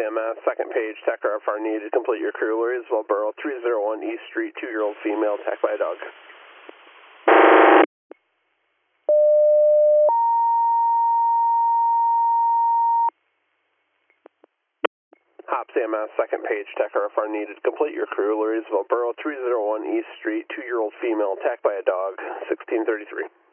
AMS, second page, tech RFR needed. Complete your crew. Louisville Borough, 301 East Street, 2-year-old female, attacked by a dog. Hops AMS, second page, tech RFR needed. Complete your crew. Louisville Borough, 301 East Street, 2-year-old female, attacked by a dog, 1633.